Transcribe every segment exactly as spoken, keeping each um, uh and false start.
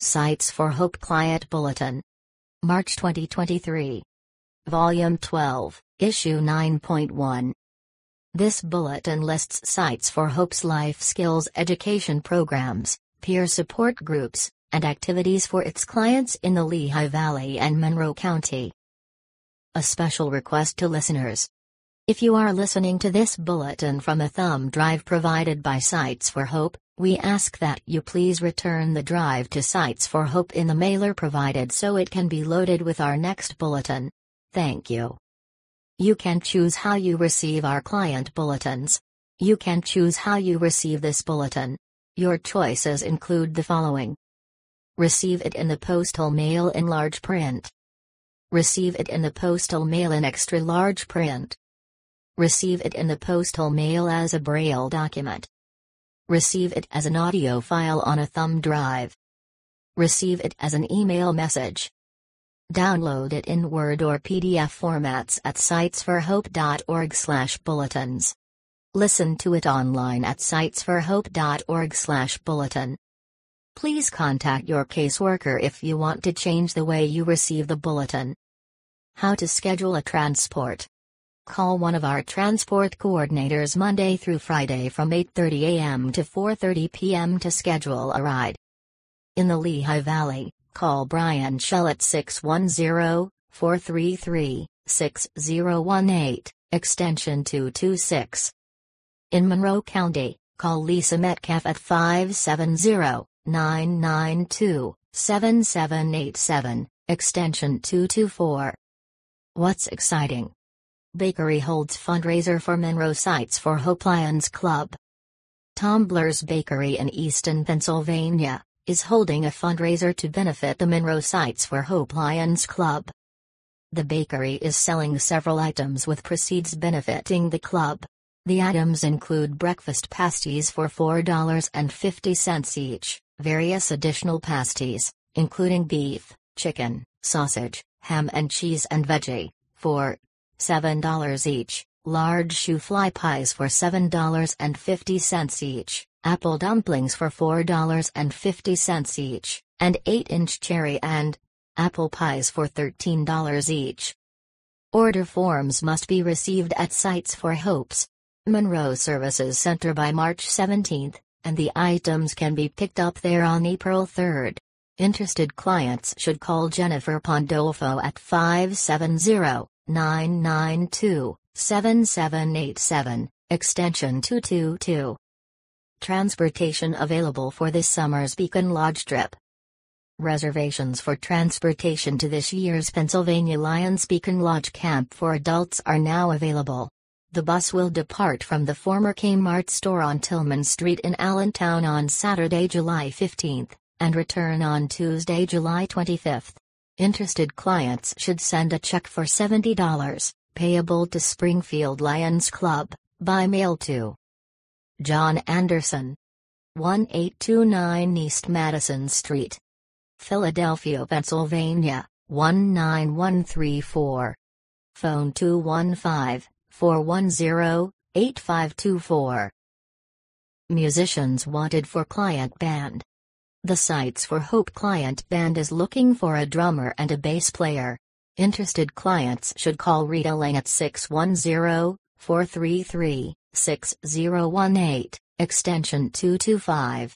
Sites for Hope Client Bulletin. March twenty twenty-three. Volume twelve, Issue nine point one. This bulletin lists Sites for Hope's life skills education programs, peer support groups, and activities for its clients in the Lehigh Valley and Monroe County. A special request to listeners. If you are listening to this bulletin from a thumb drive provided by Sites for Hope, we ask that you please return the drive to Sites for Hope in the mailer provided so it can be loaded with our next bulletin. Thank you. You can choose how you receive our client bulletins. You can choose how you receive this bulletin. Your choices include the following: receive it in the postal mail in large print. Receive it in the postal mail in extra large print. Receive it in the postal mail as a Braille document. Receive it as an audio file on a thumb drive. Receive it as an email message. Download it in Word or P D F formats at sites for hope dot org slash bulletins. Listen to it online at sites for hope dot org slash bulletin. Please contact your caseworker if you want to change the way you receive the bulletin. How to schedule a transport. Call one of our transport coordinators Monday through Friday from eight thirty a m to four thirty p m to schedule a ride. In the Lehigh Valley, call Brian Shell at six one zero, four three three, six zero one eight, extension two two six. In Monroe County, call Lisa Metcalf at five seven zero, nine nine two, seven seven eight seven, extension two two four. What's exciting? Bakery holds fundraiser for Monroe Sites for Hope Lions Club. Tumbler's Bakery in Easton, Pennsylvania, is holding a fundraiser to benefit the Monroe Sites for Hope Lions Club. The bakery is selling several items with proceeds benefiting the club. The items include breakfast pasties for four dollars and fifty cents each, various additional pasties, including beef, chicken, sausage, ham and cheese and veggie, for seven dollars each, large shoe fly pies for seven dollars and fifty cents each, apple dumplings for four dollars and fifty cents each, and eight inch cherry and apple pies for thirteen dollars each. Order forms must be received at Sites for Hope's Monroe Services Center by March seventeenth, and the items can be picked up there on April third. Interested clients should call Jennifer Pandolfo at five seven zero, nine nine two, seven seven eight seven, extension two two two. Transportation available for this summer's Beacon Lodge trip. Reservations for transportation to this year's Pennsylvania Lions Beacon Lodge camp for adults are now available. The bus will depart from the former Kmart store on Tillman Street in Allentown on Saturday, July fifteenth, and return on Tuesday, July twenty-fifth. Interested clients should send a check for seventy dollars, payable to Springfield Lions Club, by mail to John Anderson, one eight two nine East Madison Street, Philadelphia, Pennsylvania, one nine one three four. Phone two one five, four one zero, eight five two four. Musicians wanted for client band. The Sites for Hope client band is looking for a drummer and a bass player. Interested clients should call Rita Lang at six one zero, four three three, six zero one eight, extension two two five.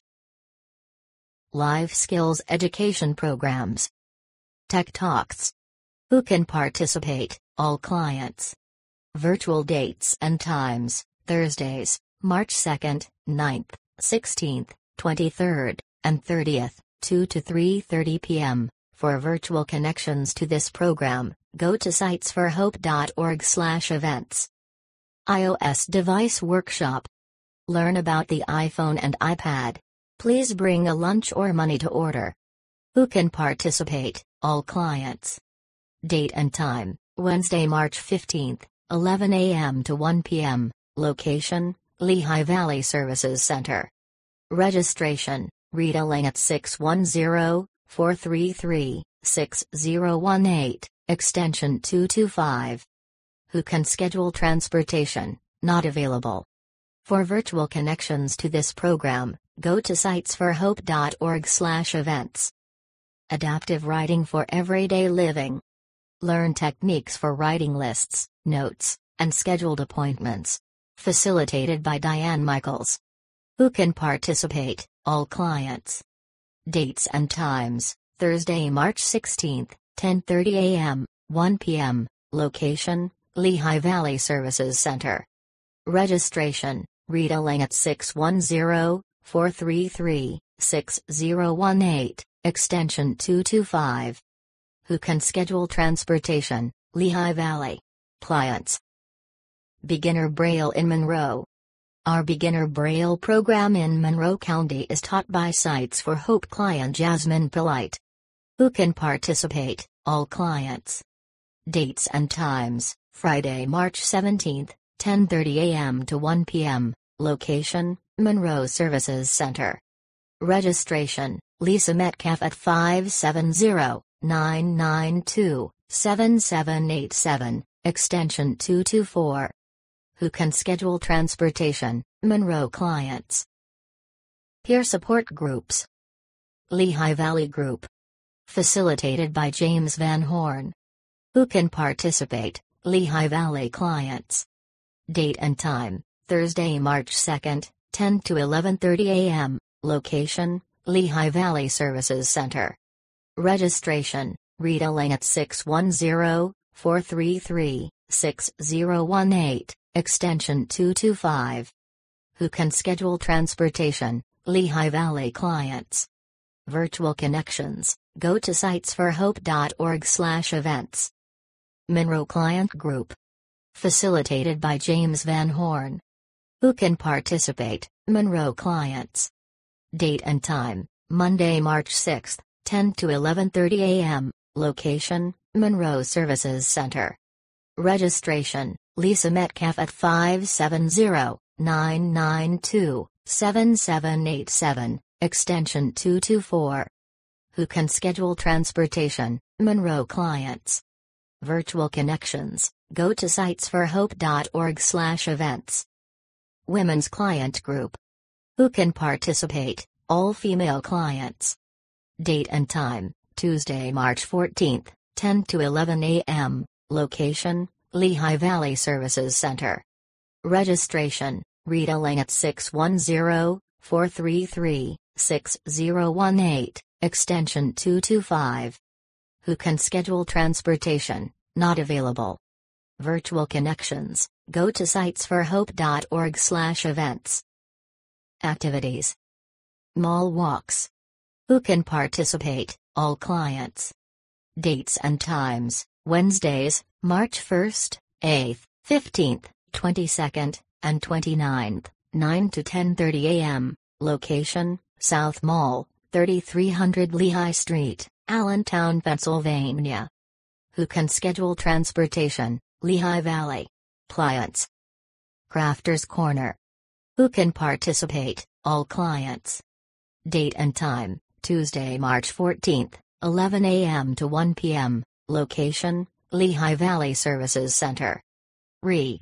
Life Skills Education Programs. Tech Talks. Who can participate? All clients. Virtual dates and times: Thursdays, March second, ninth, sixteenth, twenty-third, and thirtieth, two to three thirty p m For virtual connections to this program, go to sites for hope dot org slash events. iOS Device Workshop. Learn about the iPhone and iPad. Please bring a lunch or money to order. Who can participate? All clients. Date and time: Wednesday, March fifteenth, eleven a m to one p m Location: Lehigh Valley Services Center. Registration: Rita Lang at six one zero, four three three, six zero one eight, extension two two five. Who can schedule transportation? Not available. For virtual connections to this program, go to sites for hope dot org slash events. Adaptive writing for everyday living. Learn techniques for writing lists, notes, and scheduled appointments. Facilitated by Diane Michaels. Who can participate? All clients. Dates and times: Thursday, March sixteenth, ten thirty a m, one p m Location: Lehigh Valley Services Center. Registration: Rita Lang at six one zero, four three three, six zero one eight, extension two two five. Who can schedule transportation? Lehigh Valley. Clients. Beginner Braille in Monroe. Our Beginner Braille program in Monroe County is taught by Sites for Hope client Jasmine Polite. Who can participate? All clients. Dates and times: Friday, March seventeenth, ten thirty a m to one p m Location: Monroe Services Center. Registration: Lisa Metcalf at five seven zero, nine nine two, seven seven eight seven, extension two two four. Who can schedule transportation? Monroe clients. Peer support groups. Lehigh Valley Group. Facilitated by James Van Horn. Who can participate? Lehigh Valley clients. Date and time: Thursday, March second, ten to eleven thirty a m Location: Lehigh Valley Services Center. Registration: Rita Lang at six one zero, four three three, six zero one eight, extension two two five. Who can schedule transportation? Lehigh Valley clients. Virtual connections: go to sites for hope dot org slash events. Monroe Client Group. Facilitated by James Van Horn. Who can participate? Monroe clients. Date and time: Monday, March sixth, ten to eleven thirty a m Location: Monroe Services Center. Registration: Lisa Metcalf at five seven zero, nine nine two, seven seven eight seven, extension two two four. Who can schedule transportation? Monroe clients. Virtual connections: go to sites for hope dot org slash events. Women's Client Group. Who can participate? All female clients. Date and time: Tuesday, March fourteenth, ten to eleven a m Location: Lehigh Valley Services Center. Registration: Rita Lang at six one zero, four three three, six zero one eight, extension two two five. Who can schedule transportation? Not available. Virtual connections: go to sites for hope dot org slash events. Activities. Mall walks. Who can participate? All clients. Dates and times: Wednesdays, March first, eighth, fifteenth, twenty-second, and twenty-ninth, nine to ten thirty a m Location: South Mall, thirty-three hundred Lehigh Street, Allentown, Pennsylvania. Who can schedule transportation? Lehigh Valley. Clients. Crafters Corner. Who can participate? All clients. Date and time: Tuesday, March fourteenth, eleven a m to one p m Location: Lehigh Valley Services Center. Re.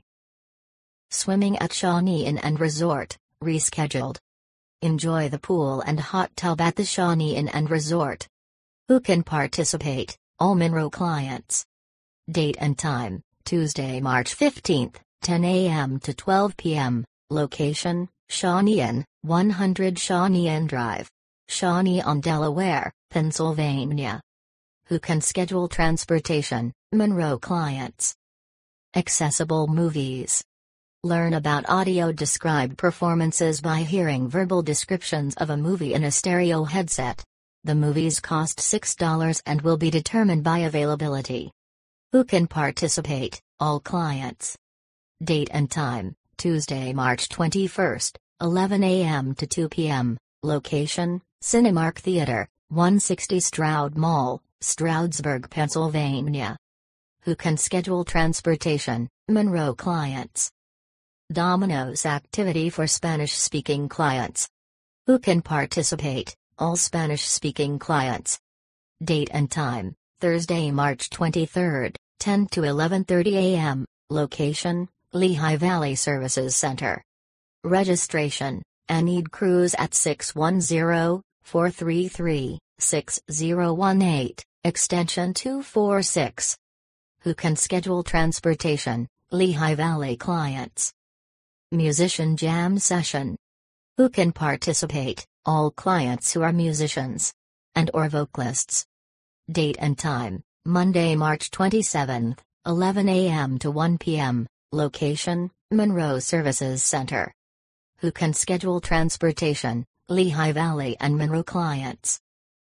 Swimming at Shawnee Inn and Resort, rescheduled. Enjoy the pool and hot tub at the Shawnee Inn and Resort. Who can participate? All Monroe clients. Date and time: Tuesday, March fifteenth, ten a m to twelve p m Location: Shawnee Inn, one hundred Shawnee Inn Drive, Shawnee-on Delaware, Pennsylvania. Who can schedule transportation? Monroe clients. Accessible movies. Learn about audio-described performances by hearing verbal descriptions of a movie in a stereo headset. The movies cost six dollars and will be determined by availability. Who can participate? All clients. Date and time: Tuesday, March twenty-first, eleven a m to two p m Location: Cinemark Theater, one sixty Stroud Mall, Stroudsburg, Pennsylvania. Who can schedule transportation? Monroe clients. Domino's activity for Spanish-speaking clients. Who can participate? All Spanish-speaking clients. Date and time: Thursday, March twenty-third, ten to eleven thirty a m Location: Lehigh Valley Services Center. Registration: Enid Cruz at six one zero, four three three, six zero one eight, extension two four six. Who can schedule transportation? Lehigh Valley clients. Musician jam session. Who can participate? All clients who are musicians and or vocalists. Date and time, Monday, March twenty-seventh, eleven a m to one p m Location, Monroe Services Center. Who can schedule transportation? Lehigh Valley and Monroe clients.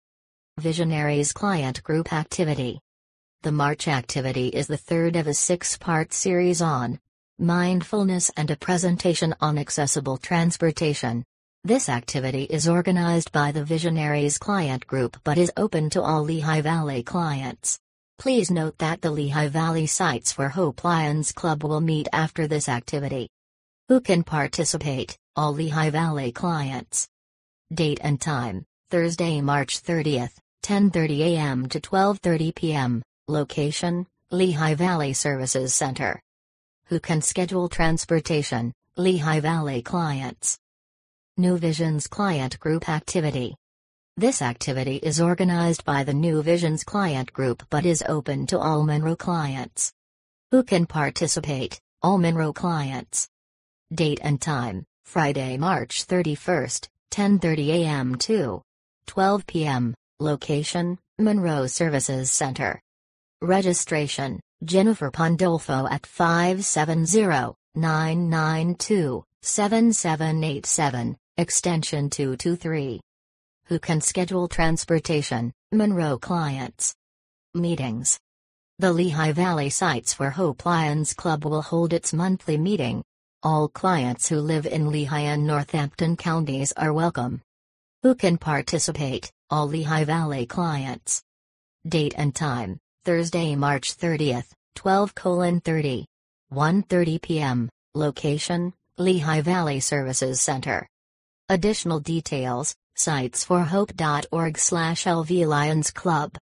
Visionaries Client Group Activity. The March activity is the third of a six-part series on mindfulness and a presentation on accessible transportation. This activity is organized by the Visionaries Client Group but is open to all Lehigh Valley clients. Please note that the Lehigh Valley Sites for Hope Lions Club will meet after this activity. Who can participate? All Lehigh Valley clients. Date and time, Thursday, March thirtieth, ten thirty a m to twelve thirty p m Location, Lehigh Valley Services Center. Who can schedule transportation? Lehigh Valley clients. New Visions Client Group Activity. This activity is organized by the New Visions Client Group but is open to all Monroe clients. Who can participate? All Monroe clients. Date and time, Friday, March thirty-first, ten thirty a m to twelve p m Location, Monroe Services Center. Registration, Jennifer Pandolfo at five seven zero, nine nine two, seven seven eight seven, extension two two three. Who can schedule transportation? Monroe clients. Meetings. The Lehigh Valley Sites for Hope Lions Club will hold its monthly meeting. All clients who live in Lehigh and Northampton counties are welcome. Who can participate? All Lehigh Valley clients. Date and time, Thursday, March thirtieth, twelve thirty. one thirty p m Location, Lehigh Valley Services Center. Additional details, sites for hope dot org slash L V Lions Club.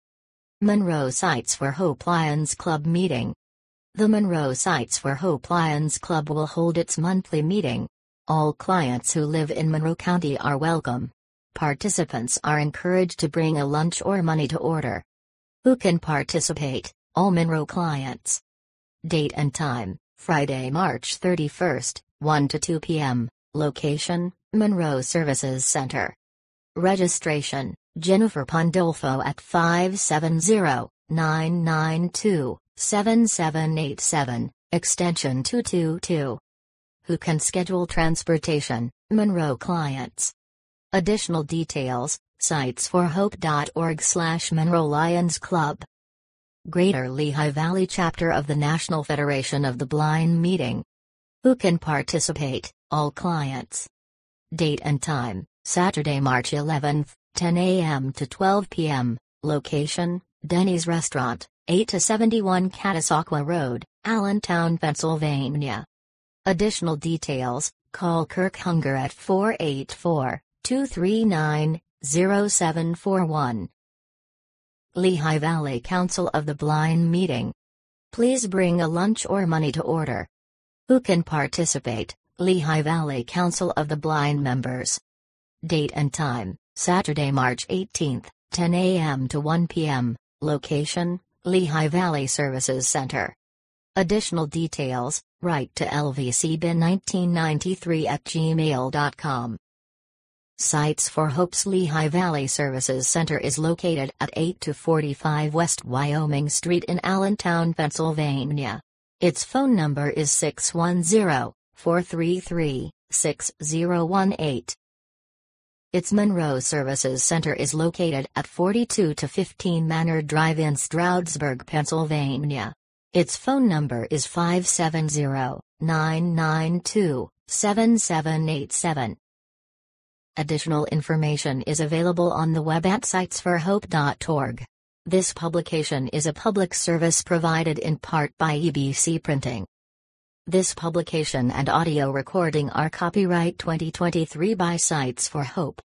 Monroe Sites for Hope Lions Club Meeting. The Monroe Sites for Hope Lions Club will hold its monthly meeting. All clients who live in Monroe County are welcome. Participants are encouraged to bring a lunch or money to order. Who can participate? All Monroe clients. Date and time, Friday, March thirty-first, one to two p m Location, Monroe Services Center. Registration, Jennifer Pandolfo at five seven zero, nine nine two, seven seven eight seven, extension two two two. Who can schedule transportation? Monroe clients. Additional details, sites for hope dot org slash Monroe Lions Club. Greater Lehigh Valley Chapter of the National Federation of the Blind Meeting. Who can participate? All clients. Date and time, Saturday, March eleventh, ten a m to twelve p m Location, Denny's Restaurant, eight to seventy-one Catasauqua Road, Allentown, Pennsylvania. Additional details, call Kirk Hunger at four eight four, two three nine, zero seven four one. Lehigh Valley Council of the Blind Meeting. Please bring a lunch or money to order. Who can participate? Lehigh Valley Council of the Blind members. Date and time, Saturday, March eighteenth, ten a m to one p m Location, Lehigh Valley Services Center. Additional details, write to L V C bin nineteen ninety-three at gmail dot com. Sites for Hope's Lehigh Valley Services Center is located at eight two forty-five West Wyoming Street in Allentown, Pennsylvania. Its phone number is six one zero, four three three, six zero one eight. Its Monroe Services Center is located at forty-two to fifteen Manor Drive in Stroudsburg, Pennsylvania. Its phone number is five seven zero, nine nine two, seven seven eight seven. Additional information is available on the web at sites for hope dot org. This publication is a public service provided in part by E B C Printing. This publication and audio recording are copyright twenty twenty-three by Sites for Hope.